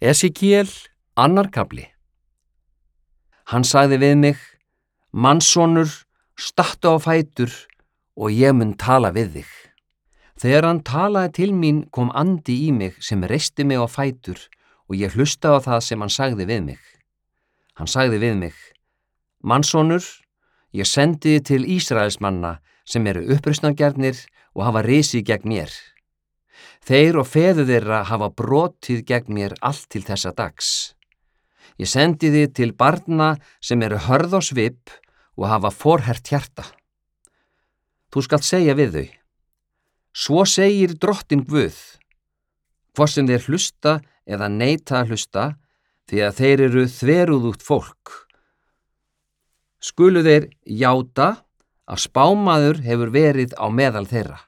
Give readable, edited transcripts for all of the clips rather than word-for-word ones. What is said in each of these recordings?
Esekiel, 2. kafli. Hann sagði við mig: Mannssonur, stattu á fætur og ég mun tala við þig. Þegar hann talaði til mín kom andi í mig sem reisti mig á fætur og ég hlustaði á það sem hann sagði við mig. Hann sagði við mig: Mannssonur, ég sendi þig til Ísraelsmanna sem eru uppreisnargjarnir og hafa risið gegn mér. Þeir og feður þeirra hafa brotið gegn mér allt til þessa dags. Ég sendi þig til barna sem eru hörð á svip og hafa forhert hjarta. Þú skalt segja við þau: Svo segir Drottinn Guð, hvort sem þeir hlusta eða neita að hlusta, því að þeir eru þverúðugt fólk. Skulu þeir játa að spámaður hefur verið á meðal þeirra.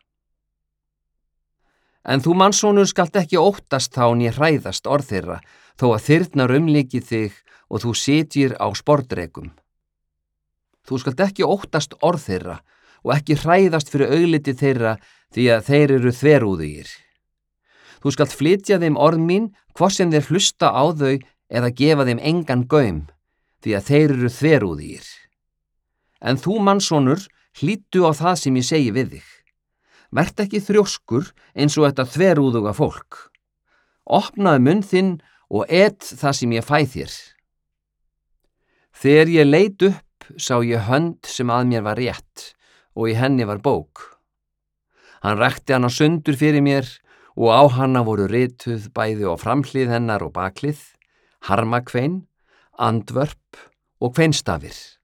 En þú, mannssonur, skalt ekki óttast þá né hræðast orð þeirra, þó að þyrnar umlyki þig og þú sitjir á sporðdrekum. Þú skalt ekki óttast orð þeirra og ekki hræðast fyrir augliti þeirra, því að þeir eru þverúðugir. Þú skalt flytja þeim orð mín, hvort sem þeir hlusta á þau eða gefa þeim engan gaum, því að þeir eru þverúðugir. En þú, mannssonur, hlýddu á það sem ég segi við þig. Vert ekki þrjóskur eins og þetta þverúðuga fólk. Opnaðu munn þinn og et það sem ég fæ þér. Þegar ég leit upp sá ég hönd sem að mér var rétt og í henni var bók. Hann rakti hana sundur fyrir mér og á hana voru rituð bæði á framhlið hennar og baklið, harmakvein, andvörp og kveinstafir.